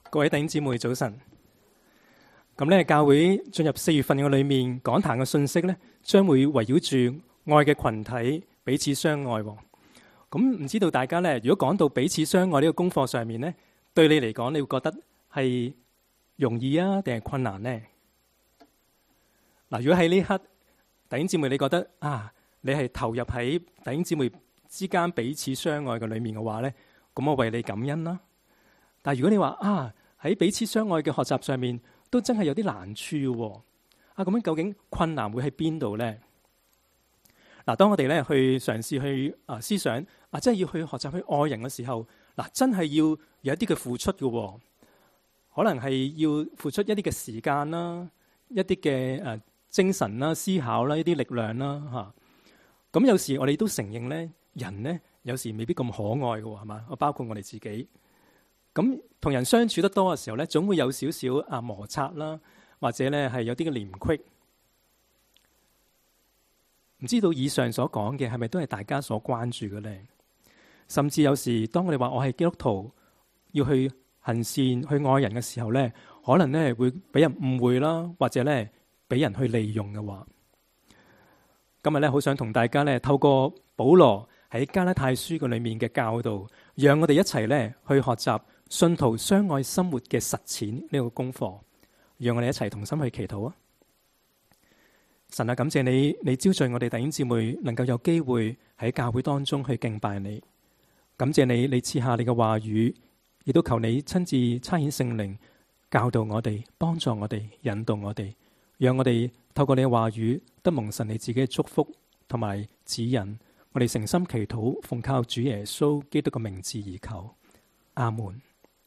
各位弟兄姊妹早晨。咁咧，教會進入4月份嘅裏面，講壇嘅信息咧，將會圍繞住愛嘅群體彼此相愛。咁唔知道大家咧，如果講到彼此相愛呢個功課上面咧，對你嚟講，你會覺得係容易啊，定係困難呢？嗱，如果喺呢刻弟兄姊妹你覺得啊，你係投入喺弟兄姊妹之間彼此相愛嘅裏面嘅話咧，咁我為你感恩啦。但係如果你話啊，喺彼此相愛嘅學習上面，都真係有啲難處喎。咁樣究竟困難會喺邊度呢？嗱，當我哋咧去嘗試去思想真係要去學習去愛人嘅時候，真係要有一啲嘅付出嘅，可能係要付出一啲嘅時間啦，一啲嘅精神啦、思考啦、一啲力量啦嚇。咁有時我哋都承認咧，人咧有時未必咁可愛嘅，係嘛？包括我哋自己。咁同人相處得多嘅時候咧，總會有少少摩擦啦，或者咧係有啲嘅嫌隙。唔知道以上所講嘅係咪都係大家所關注嘅咧？甚至有時當我哋話我係基督徒，要去行善去愛人嘅時候咧，可能咧會俾人誤會啦，或者咧俾人去利用嘅話。今日咧好想同大家咧透過保羅喺加拉太書嘅裏面嘅教導，讓我哋一齊咧去學習信徒相愛生活嘅實踐呢個功課，讓我哋一齊同心去祈禱啊！神啊，感謝你，你招聚我哋弟兄姊妹能夠有機會喺教會當中去敬拜你。感謝你，你賜下你嘅話語，亦都求你親自差遣聖靈教導我哋，幫助我哋，引導我哋，讓我哋透過你嘅話語得蒙神你自己嘅祝福同埋指引。我哋誠心祈禱，奉靠主耶穌基督嘅名字而求，阿門。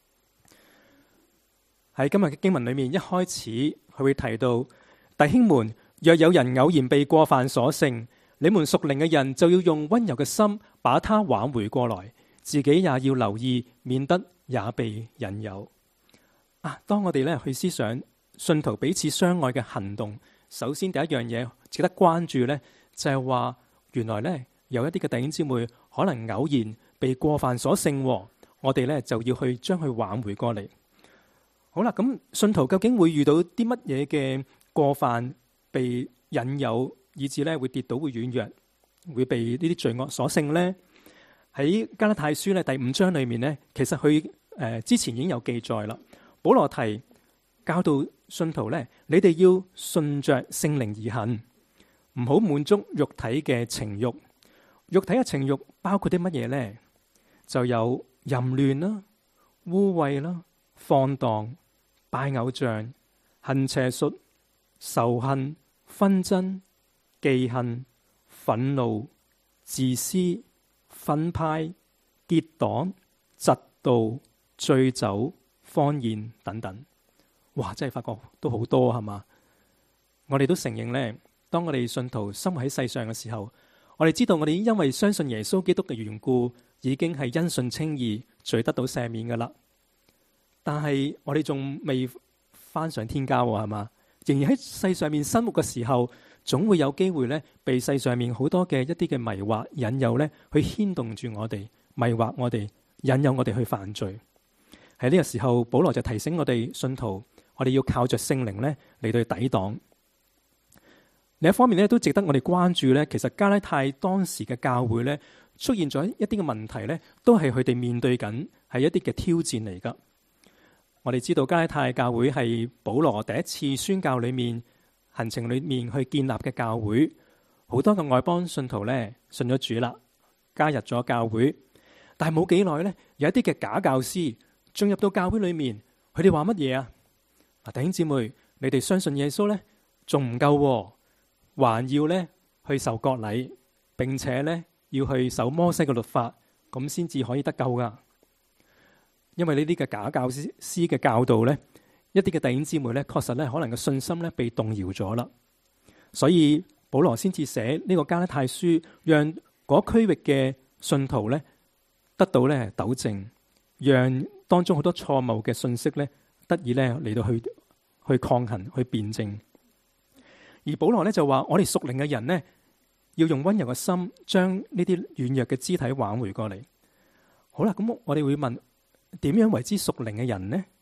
喺今日嘅經文裏面，一開始佢會提到，弟兄們，若有人偶然被過犯所勝，你們屬靈嘅人就要用溫柔嘅心把他挽回過來，自己也要留意，免得也被引誘。當我哋咧去思想信徒彼此相愛嘅行動，首先第一樣嘢值得關注咧，就係話原來咧有一啲嘅弟兄姊妹可能偶然被過犯所勝，我哋咧就要去將佢挽回過嚟。好啦，咁信徒究竟會遇到啲乜嘢嘅過犯被引誘，以致咧會跌倒、會軟弱、會被呢啲罪惡所勝呢？喺加拉太書咧第5章裏面呢，其實佢之前已經有記載啦。保羅提教導信徒咧，你哋要順着聖靈而行，唔好滿足肉體嘅情慾。肉體嘅情慾包括啲乜嘢呢？就有淫亂啦、污穢啦、放蕩、拜偶像、行邪術、仇恨、紛爭、忌恨、憤怒、自私、分派、結黨、嫉妒、醉酒、荒宴等等。哇！真係發覺都好多，係嘛？我哋都承認呢，當我哋信徒生活喺世上嘅時候，我哋知道我哋因為相信耶穌基督嘅緣故，已經係因信稱義，罪得到赦免噶啦。但係我哋仲未翻上天家，係嘛？仍然喺世上面生活嘅時候，總會有機會咧，被世上面好多嘅一啲嘅迷惑引誘咧，去牽動住我哋，迷惑我哋，引誘我哋去犯罪。喺呢個時候，保羅就提醒我哋信徒，我哋要靠着聖靈咧嚟到抵擋。另一方面咧，都值得我哋關注咧。其實加拉太當時嘅教會咧，出現咗一啲嘅問題咧，都係佢哋面對緊係一啲嘅挑戰嚟噶。我哋知道加拉太教會係保羅第一次宣教裏面行程裏面去建立嘅教會，好多嘅外邦信徒咧信咗主啦，加入咗教會。但係冇幾耐咧，有一啲嘅假教師進入到教會裏面，佢哋話乜嘢啊？弟兄姊妹，你哋相信耶穌咧，仲唔夠，還要咧去受割禮，並且咧要去守摩西嘅律法，咁先至可以得救噶。因為呢啲嘅假教師嘅教導咧，一啲嘅弟兄姊妹咧，確實咧可能個信心咧被動搖咗啦。所以保羅先至寫呢個加拉太書，讓嗰區域嘅信徒咧得到咧糾正，讓當中好多錯誤嘅信息咧得以咧嚟到去抗衡、去辯證。而保羅咧就話：我哋屬靈嘅人呢，要用溫柔嘅心，將呢啲軟弱嘅肢體挽回過嚟。好啦，咁我哋會問：點樣為之屬靈嘅人呢？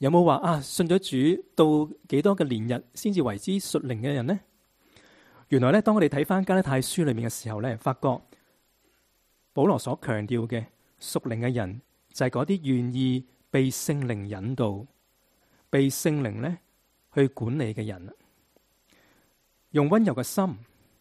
有冇話啊信咗主到幾多嘅年日先至為之屬靈嘅人呢？原來咧，當我哋睇翻加拉太書裏面嘅時候咧，發覺保羅所強調嘅屬靈嘅人就係嗰啲願意被聖靈引導、被聖靈咧去管理嘅人，用溫柔嘅心。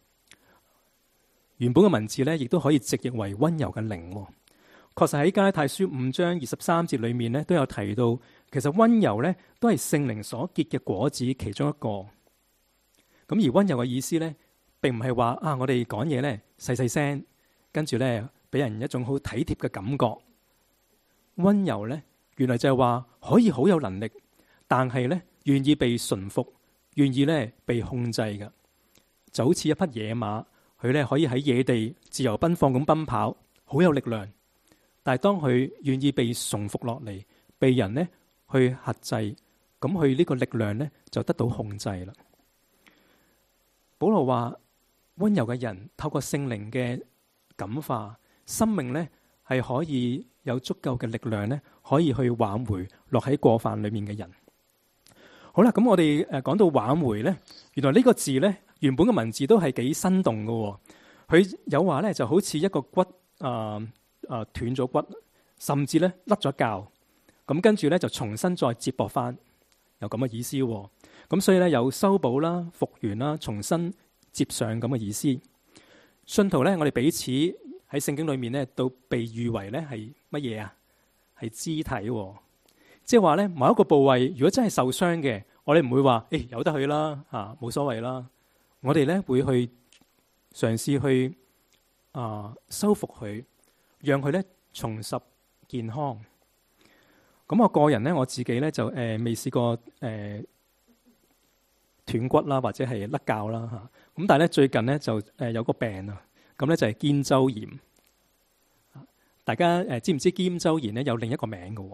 原本嘅文字咧，亦都可以直譯為溫柔嘅靈。確實喺加拉太書5章23節裏面咧，都有提到，其實溫柔咧都係聖靈所結嘅果子其中一個。咁而溫柔嘅意思咧，並唔係話啊，我哋講嘢咧細細聲，跟住咧俾人一種好體貼嘅感覺。溫柔咧，原來就係話可以好有能力，但係咧願意被馴服，願意咧被控制嘅，就好似一匹野馬。佢咧可以喺野地自由奔放咁奔跑，好有力量。但係當佢願意被馴服落嚟，被人呢去轄制，咁佢呢個力量呢就得到控制啦。保羅話：溫柔嘅人透過聖靈嘅感化，生命呢係可以有足夠嘅力量呢，可以去挽回落喺過犯裏面嘅人。好啦，咁我哋講到挽回呢，原來呢個字呢，原本嘅文字都係幾生動嘅。佢有話咧，就好似一個骨斷咗骨，甚至咧甩咗臼，咁跟住咧就重新再接駁翻，有咁嘅意思。咁所以咧有修補啦、復原啦、重新接上咁嘅意思。信徒咧，我哋彼此喺聖經裏面咧，都被譽為咧係乜嘢啊？係肢體，即係話咧某一個部位，如果真係受傷嘅，我哋唔會話誒由得佢啦，嚇冇所謂啦。我哋咧會去嘗試去修復佢，讓佢咧重拾健康。咁我個人咧，我自己咧就未試過斷骨啦，或者係甩臼啦嚇。咁但係咧最近咧就有個病啊，咁咧就係肩周炎。大家知唔知肩周炎咧有另一個名嘅？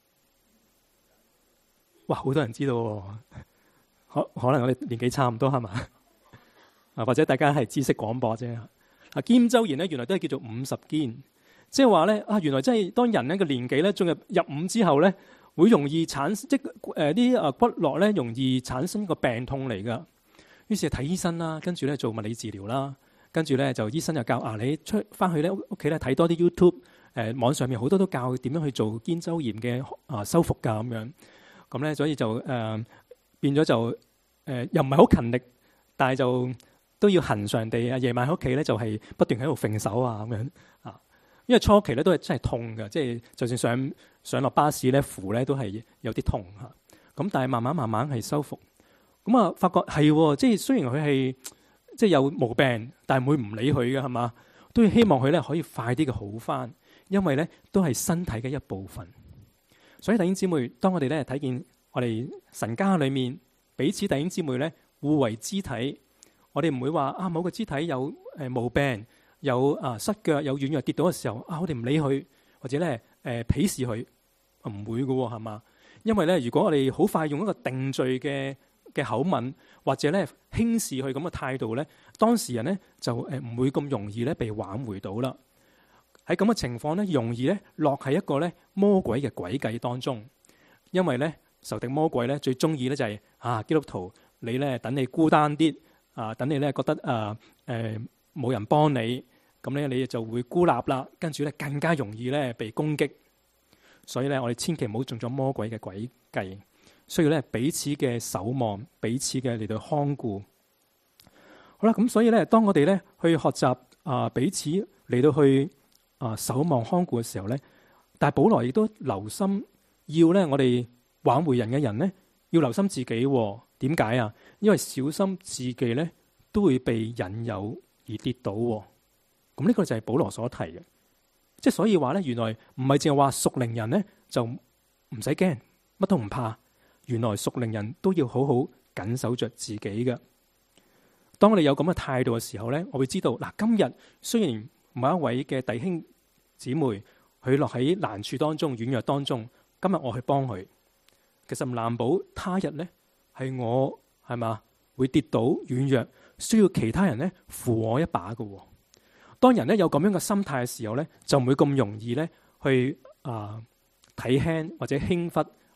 哇，好多人知道喎。可能我哋年紀差唔多係嘛？啊，或者大家係知識廣播啫。啊，肩周炎咧原來都係叫做50肩，即係話咧啊，原來真係當人咧個年紀咧進入5之後咧，會容易產生即啲骨骼咧容易產生一個病痛嚟噶。於是睇醫生啦，跟住咧做物理治療啦，跟住咧就醫生就教你出翻去咧屋企咧睇多啲 YouTube， 網上面好多都教點樣去做肩周炎嘅修復㗎咁樣。咁咧所以就變咗就又唔係好勤力，但係就都要恆常地夜晚喺屋企咧就係不斷喺度揈手啊咁樣啊。因為初期咧都係真係痛嘅，即係就算上落巴士咧扶咧都係有啲痛嚇。咁但係慢慢係修復。咁啊發覺係即係雖然佢係即係有毛病，但係唔會唔理佢嘅係嘛，都要希望佢咧可以快啲嘅好返，因為咧都係身體嘅一部分。所以弟兄姊妹，當我哋咧睇見我哋神家裏面彼此弟兄姊妹咧互為肢體，我哋唔會話某個肢體有毛病，有失腳，有軟弱跌倒嘅時候我哋唔理佢，或者咧鄙視佢，唔會嘅係嘛？因為咧如果我哋好快用一個定罪嘅口吻，或者咧輕視佢咁嘅態度咧，當事人咧就唔會咁容易咧被挽回到啦。喺咁嘅情況咧，容易咧落喺一個咧魔鬼嘅詭計當中，因為咧仇敵魔鬼咧最中意咧就係基督徒你咧等你孤單啲等你咧覺得冇人幫你，咁咧你就會孤立啦，跟住咧更加容易咧被攻擊。所以咧我哋千祈唔好中咗魔鬼嘅詭計，需要咧彼此嘅守望，彼此嘅嚟到看顧。好啦，咁所以咧當我哋咧去學習彼此嚟到去守望看顧嘅時候咧，但係保羅亦都留心要咧我哋挽回人嘅人咧要留心自己。點解啊？因為小心自己咧都會被引誘而跌倒。咁呢個就係保羅所提嘅，即係所以話咧，原來唔係淨係話屬靈人咧就唔使驚，乜都唔怕。原來屬靈人都要好好緊守着自己嘅。當我哋有咁嘅態度嘅時候咧，我會知道嗱，今日雖然某一位嘅弟兄姊妹佢落喺難處當中、軟弱當中，今日我去幫佢，其實唔難保他日咧係我係嘛會跌倒軟弱，需要其他人咧扶我一把嘅。當人咧有咁樣嘅心態嘅時候咧，就唔會咁容易咧去睇輕或者輕忽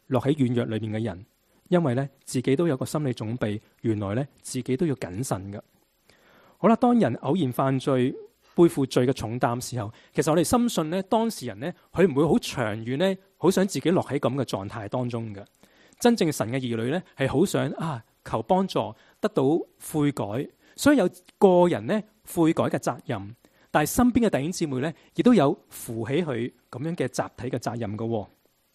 落喺軟弱裏面嘅人，因為咧自己都有個心理準備，原來咧自己都要謹慎㗎。好啦，當人偶然犯罪，背負罪嘅重擔時候，其實我哋深信咧，當事人咧佢唔會好長遠咧，好想自己落喺咁嘅狀態當中嘅。真正神嘅兒女咧，係好想求幫助，得到悔改，所以有個人咧悔改嘅責任，但係身邊嘅弟兄姊妹咧，亦都有扶起佢咁樣嘅集體嘅責任嘅。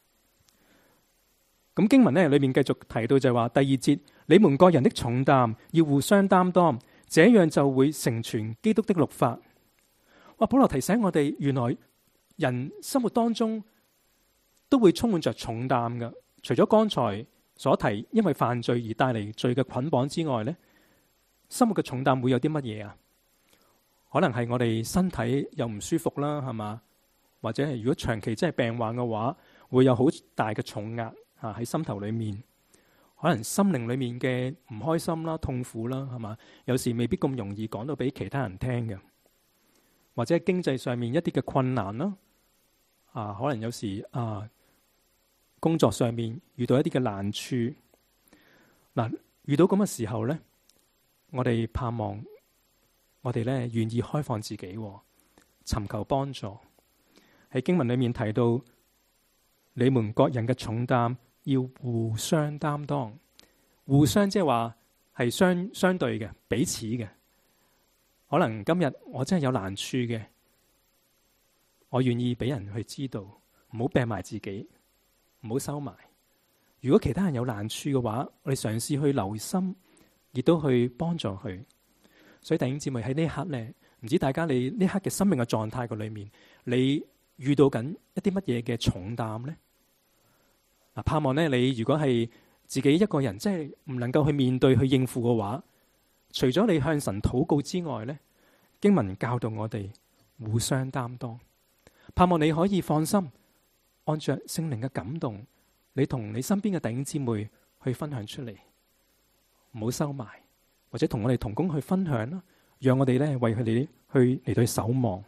咁經文咧裏面繼續提到就係話，第二節，你們各人的重擔要互相擔當，這樣就會成全基督的律法。哇！保羅提醒我哋，原來人生活當中都會充滿着重擔嘅。除咗剛才所提因為犯罪而帶嚟罪嘅捆綁之外咧，生活嘅重擔會有啲乜嘢啊？可能係我哋身體又唔舒服啦，係嘛？或者係如果長期真係病患嘅話，會有好大嘅重壓喺心頭裏面。可能心靈裏面嘅唔開心啦、痛苦啦，係嘛？有時未必咁容易講到俾其他人聽嘅。或者經濟上面一啲嘅困難啦，可能有時工作上面遇到一啲嘅難處，遇到咁嘅時候咧，我哋盼望我哋咧願意開放自己，尋求幫助。喺經文裏面提到，你們各人嘅重擔要互相擔當，互相即係話係相對嘅，彼此嘅。可能今日我真係有難處嘅，我願意俾人去知道，唔好病埋自己，唔好收埋。如果其他人有難處嘅話，我哋嘗試去留心，亦都去幫助佢。所以弟兄姊妹喺呢一刻咧，唔知大家你呢刻嘅生命嘅狀態嘅裏面，你遇到緊一啲乜嘢嘅重擔咧？盼望咧你如果係自己一個人，即係唔能夠去面對去應付嘅話，除咗你向神禱告之外咧，經文教導我哋互相擔當，盼望你可以放心，按着聖靈嘅感動，你同你身邊嘅弟兄姊妹去分享出嚟，唔好收埋，或者同我哋同工去分享啦，讓我哋咧為佢哋去嚟到守望。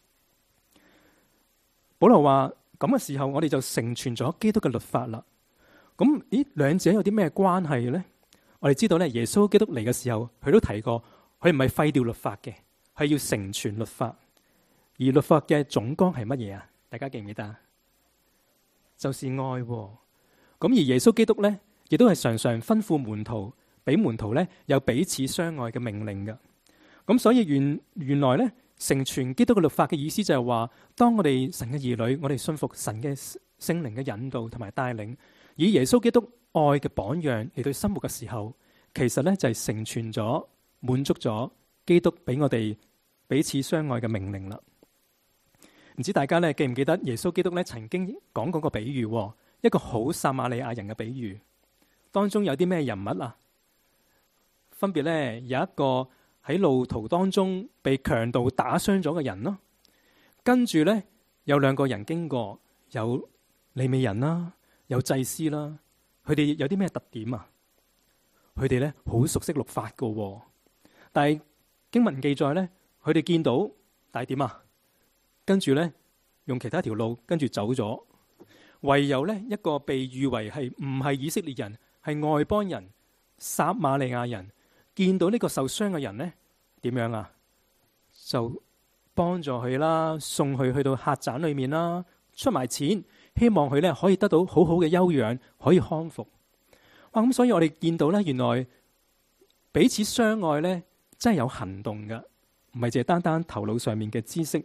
保羅話咁嘅時候，我哋就成全咗基督嘅律法啦。咁兩者有啲咩關係咧？我哋知道咧，耶穌基督嚟嘅時候，佢都提過，佢唔係廢掉律法嘅，係要成全律法。而律法嘅總綱係乜嘢啊？大家記唔記得？就是愛。咁而耶穌基督咧，亦都係常常吩咐門徒，俾門徒咧有彼此相愛嘅命令嘅。咁所以原來咧，成全基督嘅律法嘅意思就係話，當我哋神嘅兒女，我哋信服神嘅聖靈嘅引導同埋帶領，以耶穌基督愛嘅榜樣嚟到生活嘅時候，其實咧就係成全咗、滿足咗基督俾我哋彼此相愛嘅命令啦。唔知大家咧記唔記得耶穌基督咧曾經講過個比喻，一個好撒瑪利亞人嘅比喻，當中有啲咩人物啊？分別咧有一個喺路途當中被強盜打傷咗嘅人咯，跟住咧有兩個人經過，有利未人啦，有祭司啦。佢哋有啲咩特點啊？佢哋咧好熟悉律法噶，但係經文記載咧，佢哋見到，但係點啊？跟住咧用其他條路跟住走咗，唯有咧一個被譽為係唔係以色列人，係外邦人撒瑪利亞人，見到呢個受傷嘅人咧，點樣啊？就幫助佢啦，送佢去到客棧裏面啦，出埋錢。希望佢咧可以得到好好嘅休養，可以康復。哇！咁所以我哋見到咧，原來彼此相愛咧，真係有行動㗎，唔係淨係單單頭腦上面嘅知識。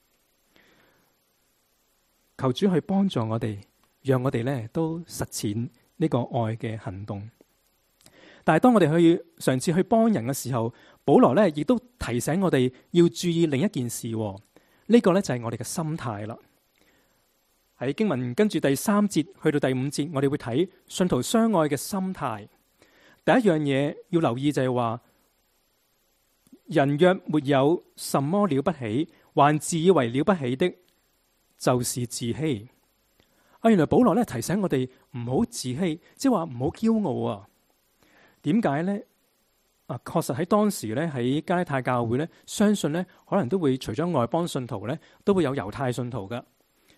求主去幫助我哋，讓我哋咧都實踐呢個愛嘅行動。但係當我哋去嘗試去幫人嘅時候，保羅咧亦都提醒我哋要注意另一件事。呢個咧就係我哋嘅心態啦。喺經文跟住第3節去到第5節，我哋會睇信徒相愛嘅心態。第一樣嘢要留意就係話，人若沒有什麼了不起，還自以為了不起的，就是自欺。原來保羅咧提醒我哋唔好自欺，即係話唔好驕傲啊。點解呢？確實喺當時咧喺加拉太教會咧，相信咧可能都會除咗外邦信徒咧，都會有猶太信徒噶。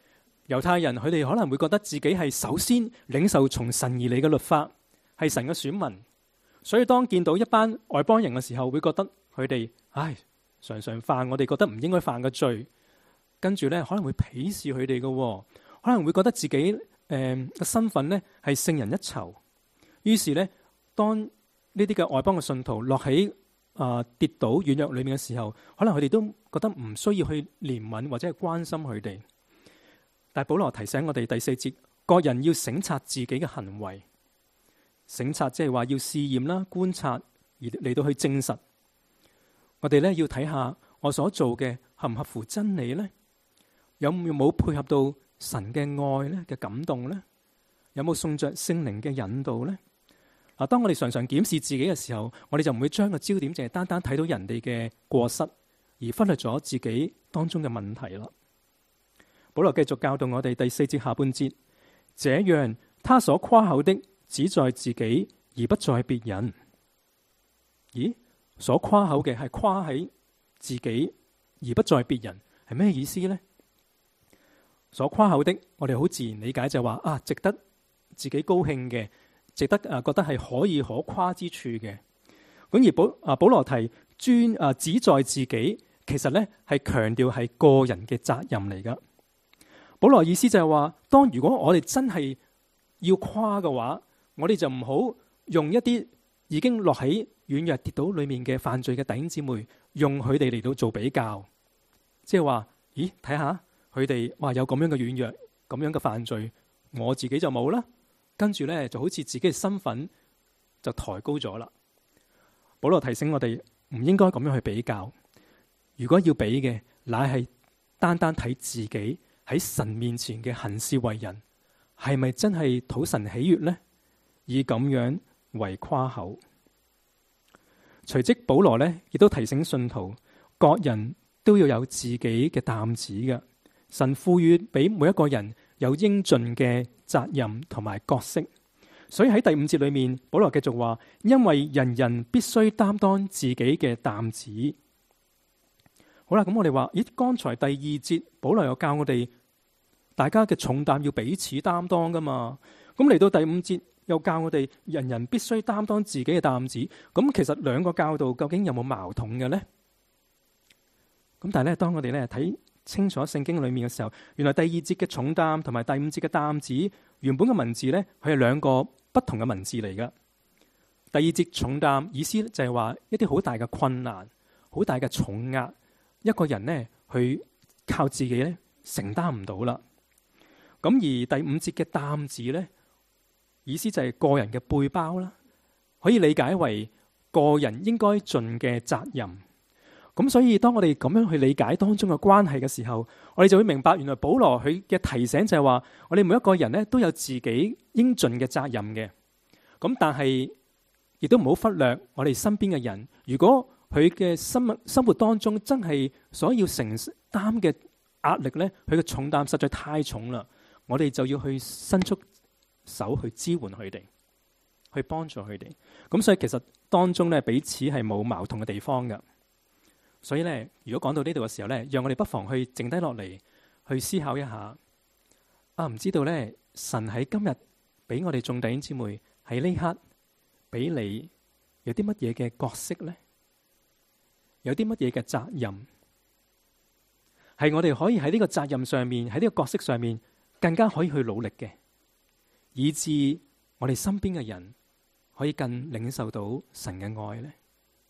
猶太人佢哋可能會覺得自己係首先領受從神而嚟嘅律法，係神嘅選民，所以當見到一班外邦人嘅時候，會覺得佢哋常常犯我哋覺得唔應該犯嘅罪，跟住咧可能會鄙視佢哋嘅，可能會覺得自己嘅身份咧係勝人一籌。於是咧，當呢啲嘅外邦嘅信徒落喺跌倒軟弱裏面嘅時候，可能佢哋都覺得唔需要去憐憫或者係關心佢哋。但係保羅提醒我哋第4節，各人要省察自己嘅行為。省察即係話要試驗啦、觀察，而嚟到去證實。我哋咧要睇下我所做嘅合唔合乎真理呢？有冇配合到神嘅愛咧嘅感動呢？有冇順着聖靈嘅引導呢？嗱，當我哋常常檢視自己嘅時候，我哋就唔會將個焦點淨係單單睇到人哋嘅過失，而忽略咗自己當中嘅問題啦。保羅繼續教導我哋第4節下半節，這樣他所誇口的只在自己，而不在別人。咦？所誇口嘅係誇喺自己，而不在別人，係咩意思呢？所誇口的，我哋好自然理解就係話值得自己高興嘅，值得覺得係可以可誇之處嘅。咁而保羅提只在自己，其實咧係強調係個人嘅責任嚟噶。保羅意思就係話，如果我哋真係要誇嘅話，我哋就唔好用一啲已經落喺軟弱跌倒裏面嘅犯罪嘅弟兄姊妹，用佢哋嚟到做比較，即係話，咦，睇下佢哋有咁樣嘅軟弱，咁樣嘅犯罪，我自己就冇啦。跟住咧就好似自己嘅身份就抬高咗啦。保羅提醒我哋唔應該咁樣去比較，如果要比嘅，乃係單單睇自己喺神面前嘅行事為人，係咪真係討神喜悅呢？以咁樣為誇口。隨即保羅呢亦都提醒信徒，各人都要有自己嘅擔子嘅。神賦予俾每一個人有應盡嘅責任同埋角色，所以喺第5節裏面，保羅繼續話，因為人人必須擔當自己嘅擔子。好啦，咁我哋話，咦，剛才第2節保羅又教我哋大家嘅重擔要彼此擔當噶嘛，咁嚟到第5節又教我哋人人必須擔當自己嘅擔子，咁其實兩個教導究竟有冇矛盾嘅呢？咁但係咧，當我哋咧睇清楚聖經裏面嘅時候，原來第2節嘅重擔同埋第5節嘅擔子原本嘅文字咧，佢係兩個不同嘅文字嚟噶。第2節重擔意思就係話一啲好大嘅困難、好大嘅重壓，一個人呢去靠自己咧承擔唔到啦。咁而第5節嘅擔子咧，意思就係個人嘅背包啦，可以理解為個人應該盡嘅責任。咁所以當我哋咁樣去理解當中嘅關係嘅時候，我哋就會明白，原來保羅佢嘅提醒就係話，我哋每一個人咧都有自己應盡嘅責任嘅。咁但係亦都唔好忽略我哋身邊嘅人，如果佢嘅生活當中真係所要承擔嘅壓力咧，佢嘅重擔實在太重啦，我哋就要去伸出手去支援佢哋，去幫助佢哋。咁所以其實當中咧彼此係冇矛盾嘅地方噶。所以咧，如果講到呢度嘅時候咧，讓我哋不妨去靜低落嚟，去思考一下。唔知道咧，神喺今日俾我哋眾弟兄姊妹喺呢刻俾你有啲乜嘢嘅角色咧？有啲乜嘢嘅責任？係我哋可以喺呢個責任上面，喺呢個角色上面，更加可以去努力嘅，以致我哋身邊嘅人可以更領受到神嘅愛咧。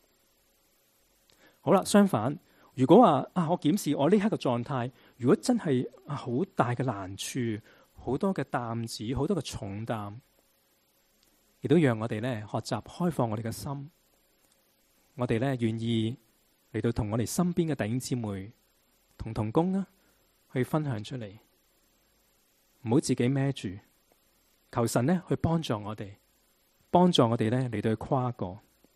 好啦，相反，如果話我檢視我呢刻嘅狀態，如果真係好大嘅難處，好多嘅擔子，好多嘅重擔，亦都讓我哋咧學習開放我哋嘅心，我哋咧願意嚟到同我哋身邊嘅弟兄姊妹同工去分享出嚟，唔好自己孭住，求神咧去幫助我哋，幫助我哋咧嚟到去跨過。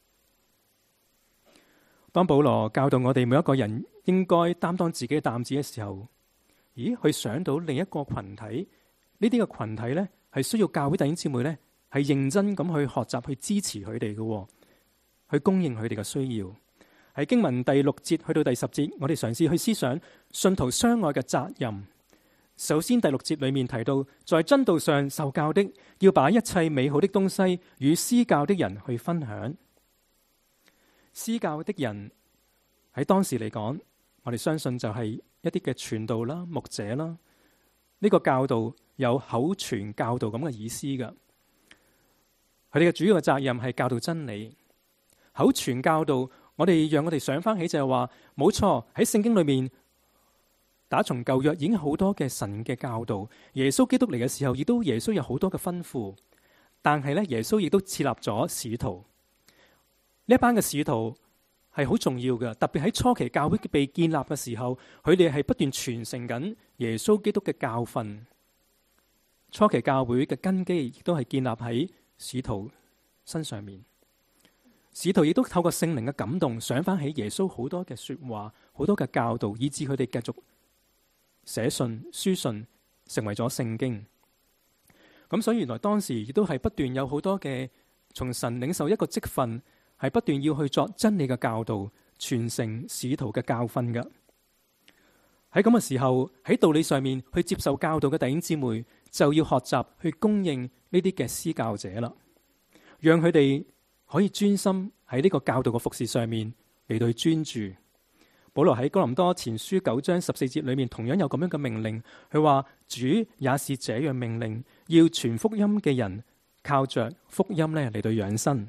當保羅教導我哋每一個人應該擔當自己嘅擔子嘅時候，咦，去想到另一個群體，呢啲嘅群體咧係需要教會弟兄姊妹咧係認真咁去學習去支持佢哋嘅，去供應佢哋嘅需要。喺經文第6節去到第10節，我哋嘗試去思想信徒相愛嘅責任。 首先第6節裏面提到，在真道上受教的，要把一切美好的東西與施教的人去分享。施教的人喺當時嚟講，我哋相信就係一啲嘅傳道啦、牧者啦。呢個教導有口傳教導咁嘅意思噶。佢哋嘅主要嘅責任係教導真理。口傳教導，讓我哋想翻起就係話，冇錯，喺聖經裏面，打從舊約已經好多嘅神嘅教導。耶穌基督嚟嘅時候，亦都耶穌有好多嘅吩咐。但係咧，耶穌亦都設立咗使徒。呢一班嘅使徒係好重要嘅，特別喺初期教會被建立嘅時候，佢哋係不斷傳承緊耶穌基督嘅教訓。初期教會嘅根基亦都係建立喺使徒身上面。使徒亦都透過聖靈嘅感動，想翻起耶穌好多嘅說話，好多嘅教導，以致佢哋繼續寫信、書信，成為咗聖經。咁所以原來當時亦都係不斷有好多嘅從神領受一個職分，係不斷要去作真理嘅教導，傳承使徒嘅教訓嘅。喺咁嘅時候，喺道理上面去接受教導嘅弟兄姊妹，就要學習去供應呢啲嘅施教者啦，讓佢哋可以專心喺呢個教導嘅服事上面嚟到去專注。保羅喺哥林多前書9章14節裏面同樣有咁樣嘅命令，佢話主也是這樣命令，要傳福音嘅人靠着福音咧嚟到養生。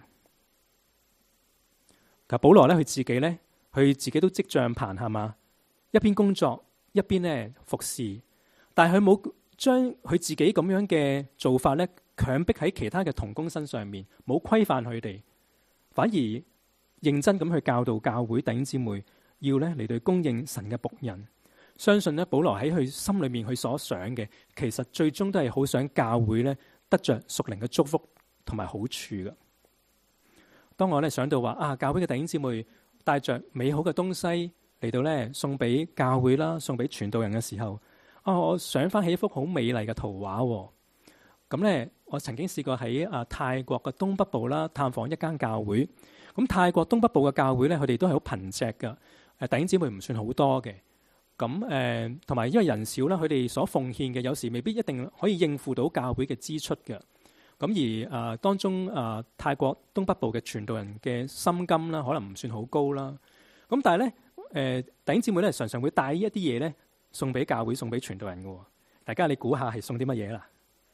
但保羅咧佢自己都織帳棚係嘛，一邊工作一邊咧服侍，但係佢冇將佢自己咁樣嘅做法咧強迫喺其他嘅同工身上面，冇規範佢哋，反而認真咁去教導教會弟兄姊妹，要咧嚟到供應神嘅僕人。相信咧保羅喺佢心裏面佢所想嘅，其實最終都係好想教會咧得着屬靈嘅祝福同埋好處嘅。當我咧想到話教會嘅弟兄姊妹帶着美好嘅東西嚟到咧送俾教會啦，送俾傳道人嘅時候，我想翻起一幅好美麗嘅圖畫。咁咧，我曾經試過喺泰國嘅東北部啦探訪一間教會。咁泰國東北部嘅教會咧，佢哋都係好貧瘠嘅，弟兄姊妹唔算好多嘅。咁同埋因為人少啦，佢哋所奉獻嘅有時未必一定可以應付到教會嘅支出嘅。咁而當中泰國東北部嘅傳道人嘅薪金啦，可能唔算好高啦。咁但係咧弟兄姊妹咧常常會帶一啲嘢咧送俾教會，送俾傳道人嘅。大家你估下係送啲乜嘢啦？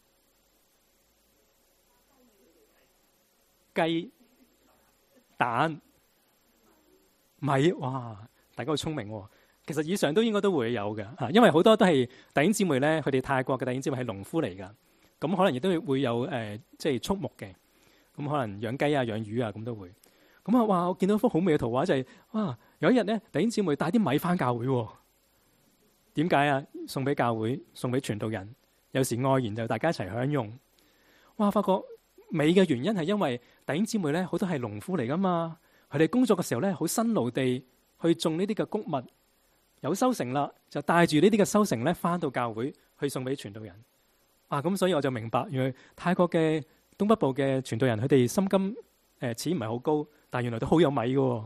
雞、蛋、米，哇！大家好聰明喎。其實以上都應該都會有嘅嚇，因為好多都係弟兄姊妹咧，佢哋泰國嘅弟兄姊妹係農夫嚟㗎，咁可能亦都會有即係畜牧嘅，咁可能養雞啊、養魚啊咁都會。咁啊，哇！我見到一幅好美嘅圖畫，就係有一日咧，弟兄姊妹帶啲米返教會喎。點解啊？送俾教會，送俾傳道人，有時愛完就大家一齊享用。哇！發覺美嘅原因係因為弟兄姊妹咧好多係農夫嚟噶嘛，佢哋工作嘅時候咧好辛勞地去種呢啲嘅穀物，有收成啦，就帶住呢啲嘅收成咧翻到教會去送俾傳道人。咁所以我就明白，原來泰國嘅東北部嘅傳道人佢哋薪金錢唔係好高，但原來都好有米嘅。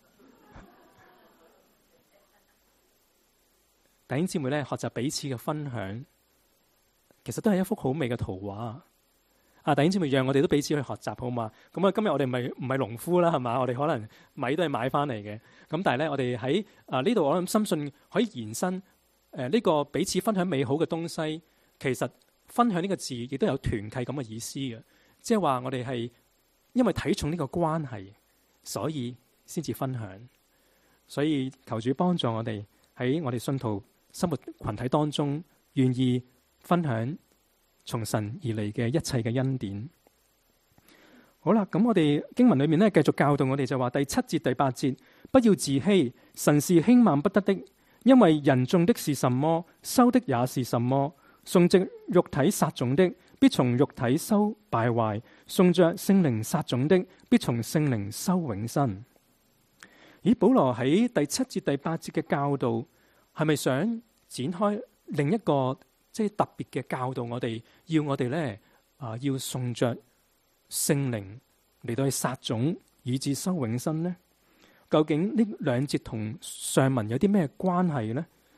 弟兄姊妹咧學習彼此嘅分享，其實都係一幅好美嘅圖畫。弟兄姊妹，讓我哋都彼此去學習好嘛？咁今日我哋唔係農夫啦，係嘛？我哋可能米都係買翻嚟嘅。咁但係咧，我哋喺呢度，我諗深信可以延伸呢個彼此分享美好嘅東西。其實分享呢個字亦都有團契咁嘅意思嘅，即係話我哋係因為睇重呢個關係，所以先至分享。所以求主幫助我哋喺我哋信徒生活群體當中，願意分享從神而嚟嘅一切嘅恩典。好啦，咁我哋經文裏面咧繼續教導我哋就話第7節第8節，不要自欺，神是輕慢不得的，因為人種的是什麼，收的也是什麼。順着肉體撒種的，必從肉體收敗壞；順着聖靈撒種的，必從聖靈收永生。咦，保羅喺第7節第8節嘅教導，係咪想展開另一個即係特別嘅教導我哋哋咧要順着聖靈嚟到去撒種，以致收永生呢？究竟呢兩節同上文有啲咩關係呢？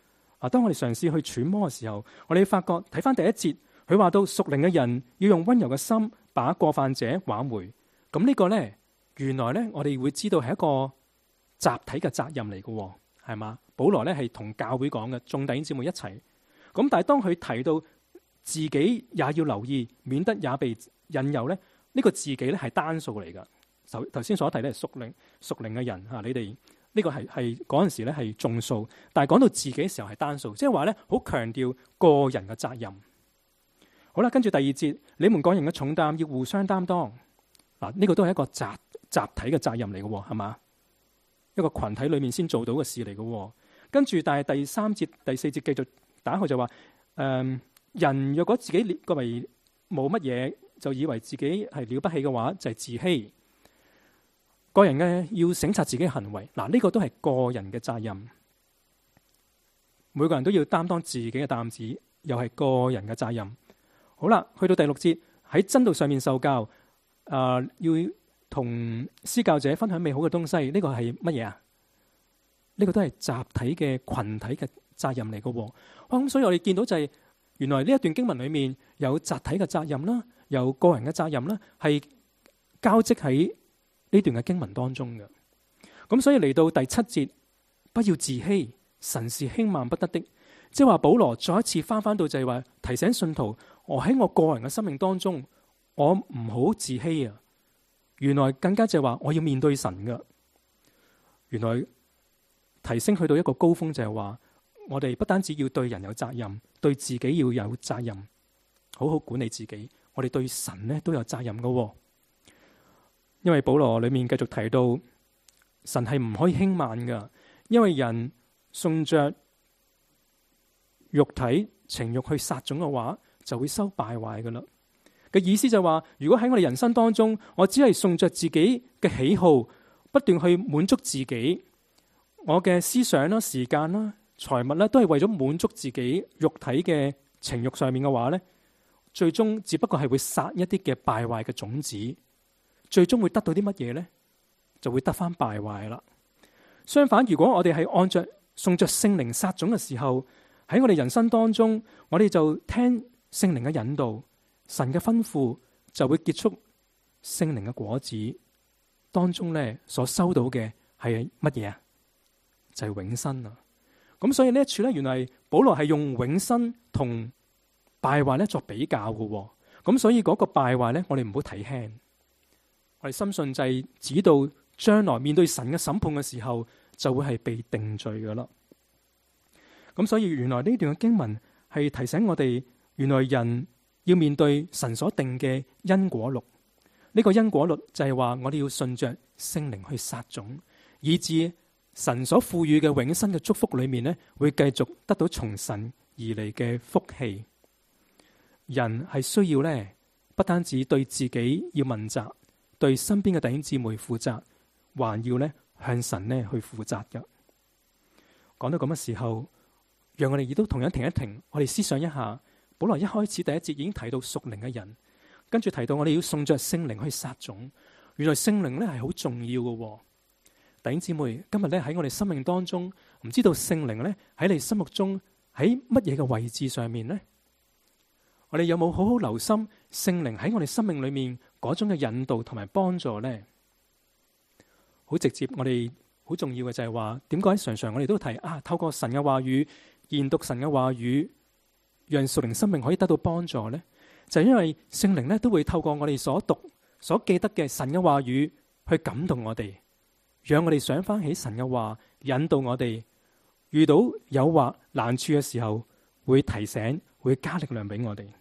當我哋嘗試去揣摩嘅時候，我哋發覺睇翻第一節，佢話到屬靈嘅人要用溫柔嘅心把過犯者挽回。咁呢個呢，原來呢，我哋會知道係一個集體嘅責任嚟嘅，係嘛？保羅呢係同教會講嘅，眾弟兄姊妹一齊。咁但係當佢提到自己也要留意，免得也被引誘呢，呢個自己呢係單數嚟噶。頭先所提咧係屬靈嘅人吓，你哋呢個係嗰陣時咧係眾數，但係講到自己嘅時候係單數，即係話咧好強調個人嘅責任。好啦，跟住第二節，你們個人嘅重擔要互相擔當。嗱，呢個都係一個集體嘅責任嚟嘅，係嘛？一個群體裏面先做到嘅事嚟嘅。跟住，但係第三節、第四節繼續打開就話，人若果自己認為冇乜嘢，就以為自己係了不起嘅話，就係自欺。個人嘅要省察自己嘅行為。嗱，呢個都係個人嘅責任。每個人都要擔當自己嘅擔子，又係個人嘅責任。好啦，去到第六節，喺真道上面受教，要同施教者分享美好嘅東西。呢個係乜嘢啊？呢個都係集體嘅群體嘅責任嚟嘅。咁所以我哋見到就係原來呢一段經文裏面有集體嘅責任啦，有個人嘅責任啦，係交織喺呢段嘅經文當中嘅。咁所以嚟到第七節，不要自欺，神是輕慢不得的。即係話保羅再一次翻到就係話提醒信徒，我喺我個人嘅生命當中，我唔好自欺啊。原來更加就係話我要面對神㗎。原來提升去到一個高峰就係話，我哋不單止要對人有責任，對自己要有責任，好好管理自己。我哋對神呢都有責任㗎。因為保羅裏面繼續提到，神係唔可以輕慢㗎，因為人順着肉體情慾去撒種嘅話，就會收敗壞噶啦。嘅意思就係話，如果喺我哋人生當中，我只係順着自己嘅喜好，不斷去滿足自己，我嘅思想啦、時間啦、財物啦，都係為咗滿足自己肉體嘅情慾上面嘅話呢，最終只不過係會撒一啲嘅敗壞嘅種子，最終會得到啲乜嘢呢？就會得翻敗壞啦。相反，如果我哋係按着順着聖靈撒種嘅時候，喺我哋人生當中，我哋就聽聖靈嘅引導，神嘅吩咐，就會結出聖靈嘅果子。當中咧所收到嘅係乜嘢啊？就係永生啊！咁所以呢一處咧，原來保羅係用永生同敗壞咧作比較嘅。咁所以嗰個敗壞咧，我哋唔好睇輕。我哋深信就係指到將來面對神嘅審判嘅時候，就會係被定罪噶啦。咁所以原來呢段嘅經文係提醒我哋，原來人要面對神所定嘅因果律。呢個因果律就係話我哋要順着聖靈去撒種，以致神所賦予嘅永生嘅祝福裏面呢，會繼續得到從神而嚟嘅福氣。人係需要呢，不單止對自己要問責，對身邊嘅弟兄姊妹負責，還要呢向神呢去負責嘅。講到咁嘅時候，讓我哋亦都同樣停一停，我哋思想一下。保羅一開始第一節已經提到屬靈嘅人，跟住提到我哋要順着聖靈去撒種。原來聖靈咧係好重要嘅。弟兄姊妹，今日咧喺我哋生命當中，唔知道聖靈咧喺你心目中喺乜嘢嘅位置上面呢？我哋有冇好好留心聖靈喺我哋生命裏面嗰種嘅引導同埋幫助呢？好直接，我哋好重要嘅就係話，點解常常我哋都提透過神嘅話語，研讀神嘅話語，讓屬靈生命可以得到幫助呢？就係因為聖靈咧都會透過我哋所讀、所記得嘅神嘅話語去感動我哋，讓我哋想翻起神嘅話，引導我哋遇到誘惑難處嘅時候，會提醒，會加力量俾我哋。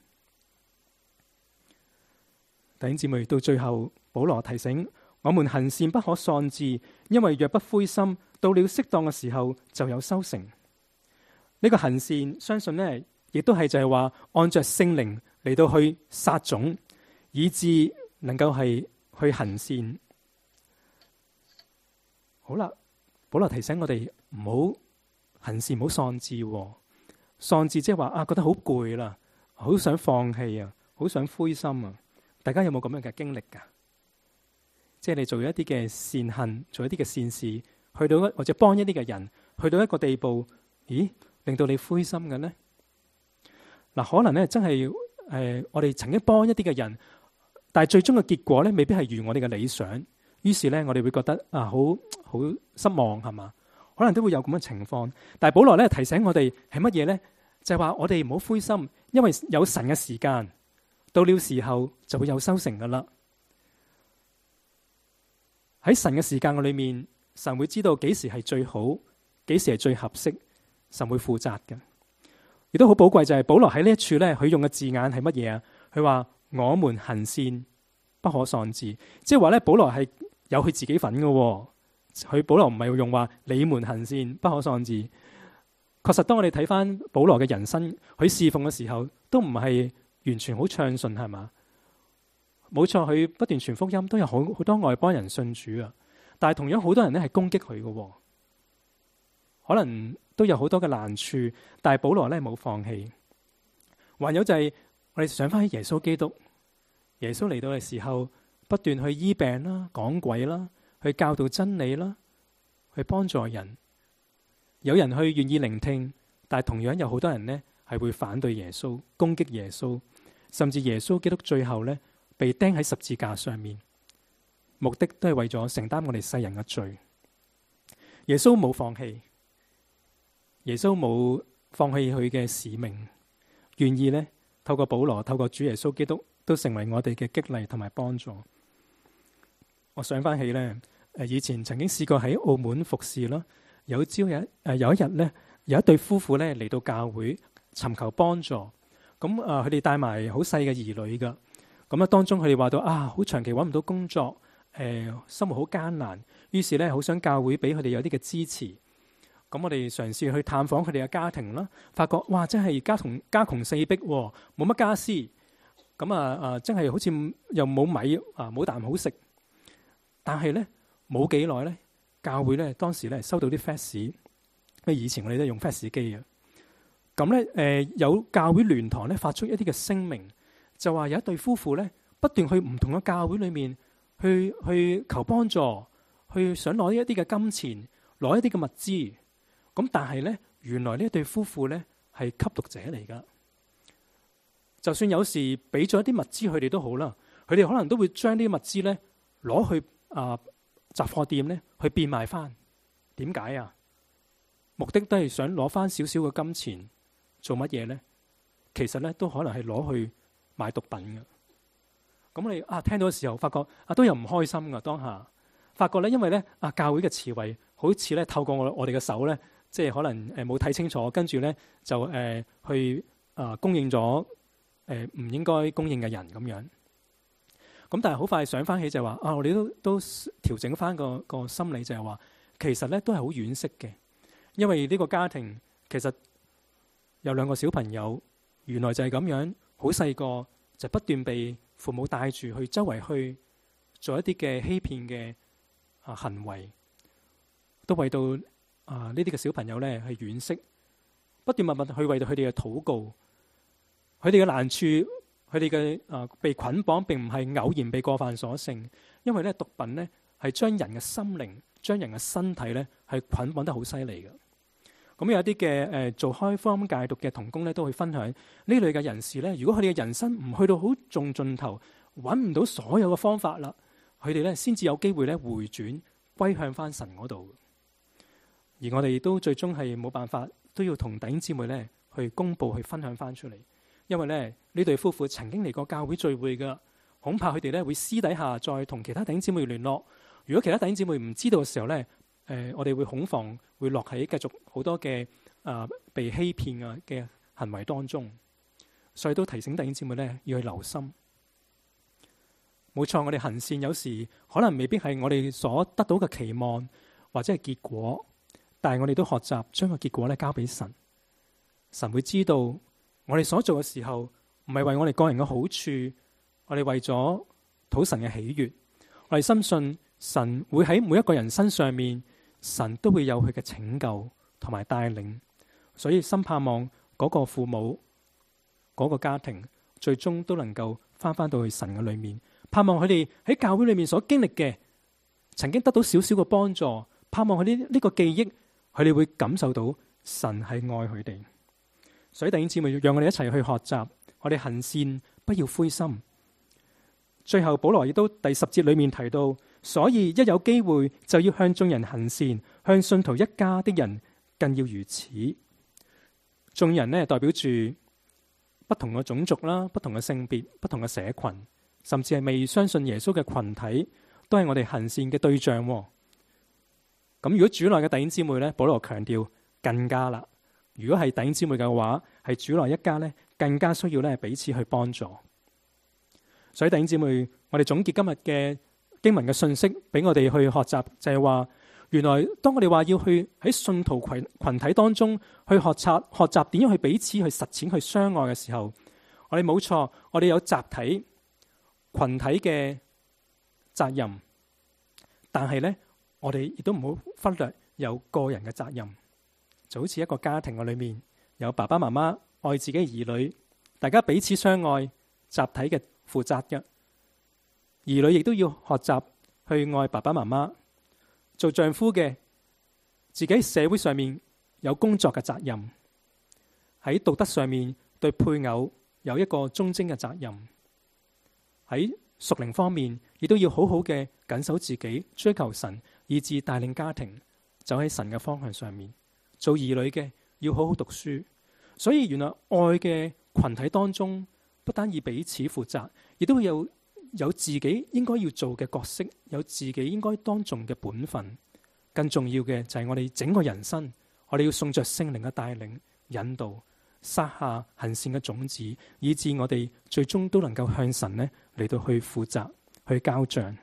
弟兄姊妹，到最後保羅提醒我們行善不可喪志，因為若不灰心，到了適當嘅時候就有收成。呢個行善，相信呢亦都係就係話按着聖靈嚟到去撒種，以致能夠係去行善。好啦，保羅提醒我哋唔好行善，唔好喪志。喪志即係話覺得好攰啦，好想放棄啊，好想灰心啊。大家有冇咁樣嘅經歷噶？即係你做一啲嘅善行，做一啲嘅善事，去到或者幫一啲嘅人，去到一個地步，咦， 令到你灰心嘅呢？嗱，可能咧真係我哋曾經幫一啲嘅人，但係最終嘅結果咧未必係如我哋嘅理想，於是咧我哋會覺得好失望，係嘛？可能都會有咁嘅情況。但係保羅咧提醒我哋係乜嘢咧？就係話我哋唔好灰心，因為有神嘅時間，到了時候就會有收成噶啦。喺神嘅時間嘅裏面，神會知道幾時係最好，幾時係最合適，神會負責嘅。亦都好寶貴就係保羅喺呢一處咧，佢用嘅字眼係乜嘢啊？佢話我們行善不可喪志，即係話咧保羅係有佢自己份嘅。佢保羅唔係用話你們行善不可喪志。確實當我哋睇翻保羅嘅人生，佢侍奉嘅時候都唔係完全好暢順，係嘛？冇錯，佢不斷傳福音，都有好多外邦人信主啊。但係同樣好多人咧係攻擊佢嘅，可能都有好多嘅難處。但係保羅咧冇放棄。還有就係我哋想翻起耶穌基督，耶穌嚟到嘅時候，不斷去醫病啦、講鬼啦、去教導真理啦、去幫助人。有人去願意聆聽，但係同樣有好多人呢係會反對耶穌、攻擊耶穌，甚至耶穌基督最後呢被釘喺十字架上面，目的都係為咗承擔我哋世人嘅罪。耶穌冇放棄，耶穌冇放棄佢嘅使命，願意呢透過保羅、透過主耶穌基督都成為我哋嘅激勵同埋幫助。我想翻起呢，以前曾經試過喺澳門服侍啦。有一日咧，有一對夫婦咧嚟到教會尋求幫助。咁佢哋帶埋好細嘅兒女噶。咁當中佢哋話到好長期揾唔到工作，生活好艱難。於是咧好想教會俾佢哋有啲嘅支持。咁我哋嘗試去探訪佢哋嘅家庭啦，發覺哇真係家窮四壁，冇乜家私。咁真係好似又冇米冇啖好食。但係咧冇幾耐咧。教會咧當時咧收到啲 fax，因為以前我哋都用 fax 機嘅。咁咧有教會聯堂咧發出一啲嘅聲明，就話有一對夫婦咧不斷去唔同嘅教會裏面去求幫助，去想攞一啲嘅金錢，攞一啲嘅物資。咁但係咧原來呢一對夫婦咧係吸毒者嚟噶。就算有時俾咗一啲物資佢哋都好啦，佢哋可能都會將呢啲物資咧攞去雜貨店咧去變賣翻。點解啊？目的都係想攞翻少少嘅金錢，做乜嘢咧？其實咧都可能係攞去買毒品嘅。咁你聽到嘅時候，發覺都有唔開心噶。當下發覺咧，因為咧教會嘅慈惠好似咧透過我哋嘅手咧，即係可能冇睇清楚，跟住咧就去供應咗唔應該供應嘅人咁樣。咁但係好快想翻起就係話我哋都調整翻個心理，就係話其實咧都係好惋惜嘅，因為呢個家庭其實有2個小朋友，原來就係咁樣好細個就不斷被父母帶住去周圍去做一啲嘅欺騙嘅行為，都為到呢啲嘅小朋友咧係惋惜，不斷默默去為到佢哋嘅禱告，佢哋嘅難處。佢哋嘅被捆綁並唔係偶然被過犯所勝，因為咧毒品咧係將人嘅心靈、將人嘅身體咧係捆綁得好犀利嘅。咁有啲嘅做開福音戒毒嘅同工咧都會分享呢類嘅人士咧，如果佢哋嘅人生唔去到好盡頭，揾唔到所有嘅方法啦，佢哋咧先至有機會咧回轉歸向翻神嗰度。而我哋都最終係冇辦法，都要同弟兄姊妹咧去公佈、去分享翻出嚟。因為咧呢對夫婦曾經嚟過教會聚會噶，恐怕佢哋咧會私底下再同其他弟兄姊妹聯絡。如果其他弟兄姊妹唔知道嘅時候咧，我哋會恐防會落喺繼續好多嘅被欺騙嘅行為當中，所以都提醒弟兄姊妹咧要去留心。冇錯，我哋行善有時可能未必係我哋所得到嘅期望或者係結果，但係我哋都學習將個結果咧交俾神，神會知道。我哋所做嘅時候，唔係為我哋個人嘅好處，我哋為咗討神嘅喜悅。我哋深信神會喺每一個人身上面，神都會有佢嘅拯救同埋帶領。所以深盼望嗰個父母、嗰個家庭，最終都能夠翻到去神嘅裏面。盼望佢哋喺教會裏面所經歷嘅，曾經得到少少嘅幫助。盼望佢呢個記憶，佢哋會感受到神係愛佢哋。所以弟兄姊妹，讓我哋一齊去學習，我哋行善不要灰心。最後保羅亦都第10節裏面提到，所以一有機會就要向眾人行善，向信徒一家的人更要如此。眾人呢，代表住不同嘅種族啦，不同嘅性別，不同嘅社群，甚至係未相信耶穌嘅群體，都係我哋行善嘅對象。咁如果主內嘅弟兄姊妹呢，保羅強調更加啦。如果係弟兄姊妹嘅話，係主內一家呢，更加需要呢彼此去幫助。所以弟兄姊妹，我哋總結今日嘅經文嘅信息，俾我哋去學習，就係話，原來當我哋話要去喺信徒群體當中去學習點樣去彼此去實踐去相愛嘅時候，我哋冇錯，我哋有集體群體嘅責任，但係呢，我哋亦都唔好忽略有個人嘅責任。就好似一個家庭嘅裏面有爸爸媽媽愛自己嘅兒女，大家彼此相愛，集體嘅負責嘅兒女亦都要學習去愛爸爸媽媽。做丈夫嘅自己喺社會上面有工作嘅責任，喺道德上面對配偶有一個忠貞嘅責任，喺屬靈方面亦都要好好嘅謹守自己，追求神，以致帶領家庭走喺神嘅方向上面。做兒女嘅要好好讀書。所以原來愛嘅群體當中，不單要彼此負責，亦都會有自己應該要做嘅角色，有自己應該當盡嘅本分。更重要嘅就係我哋整個人生，我哋要送着聖靈嘅帶領引導，撒下行善嘅種子，以致我哋最終都能夠向神呢嚟到去負責，去交賬。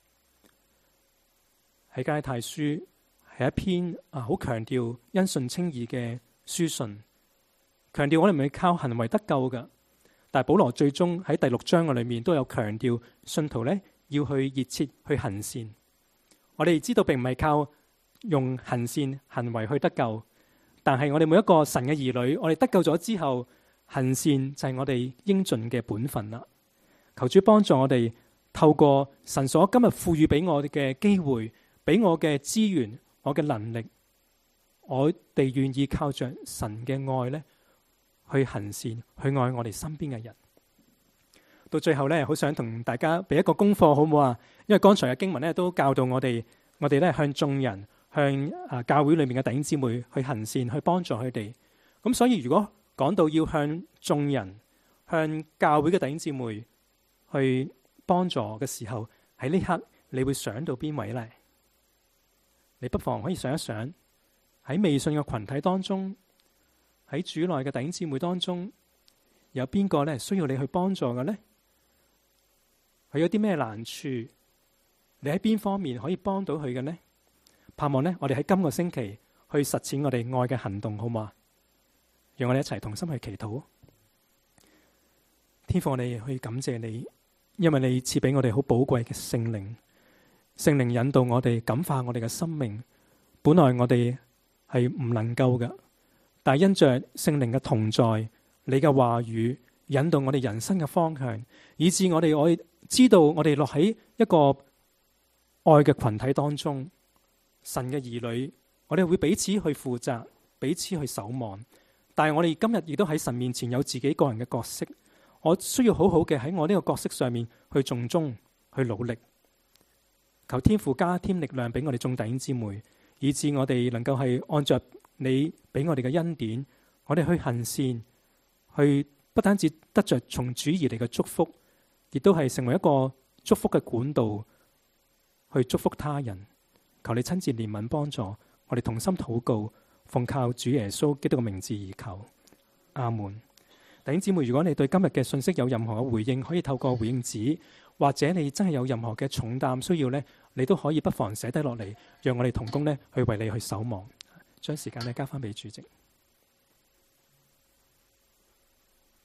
喺加拉太書係一篇好強調因信稱義嘅書信，強調我哋唔係靠行為得救嘅。但係保羅最終喺第6章嘅裏面都有強調，信徒呢要去熱切去行善。我哋知道並唔係靠用行善行為去得救，但係我哋每一個神嘅兒女，我哋得救咗之後，行善就係我哋應盡嘅本分啦。求主幫助我哋，透過神所今日賦予俾我哋嘅機會，俾我嘅資源，我嘅能力，我哋願意靠着神嘅愛呢去行善，去愛我哋身邊嘅人。到最後呢，好想同大家俾一個功課，好唔好啊？因為剛才嘅經文呢都教導我哋呢向眾人，向教會裏面嘅弟兄姊妹去行善，去幫助佢哋。咁所以如果講到要向眾人，向教會嘅弟兄姊妹去幫助嘅時候，喺呢刻你會想到邊位呢？你不妨可以想一想，喺未信嘅群體當中，喺主內嘅弟兄姊妹當中，有邊個呢需要你去幫助嘅呢？佢有啲咩難處？你喺邊方面可以幫到佢嘅呢？盼望呢，我哋喺今個星期去實踐我哋愛嘅行動，好嘛？讓我哋一齊同心去祈禱。天父，我哋去感謝你，因為你賜俾我哋好寶貴嘅聖靈，聖靈引導我哋，感化我哋嘅生命。本來我哋係唔能夠嘅，但係因着聖靈嘅同在，你嘅話語引導我哋人生嘅方向，以致我哋知道我哋落喺一個愛嘅群體當中，神嘅兒女，我哋會彼此去負責，彼此去守望。但係我哋今日亦都喺神面前有自己個人嘅角色，我需要好好嘅喺我呢個角色上面去盡忠，去努力。求天父加添力量俾我哋眾弟兄姊妹，以致我哋能夠係按着你俾我哋嘅恩典，我哋去行善，去不單止得着從主而嚟嘅祝福，亦都係成為一個祝福嘅管道，去祝福他人。求你親自憐憫幫助，我哋同心禱告，奉靠主耶穌基督嘅名字而求，阿門。弟兄姊妹，如果你對今日嘅信息有任何嘅回應，可以透過回應紙，或者你真係有任何嘅重擔需要呢，你都可以不妨寫低落嚟，讓我哋同工呢去為你去守望。將時間呢交翻俾主席。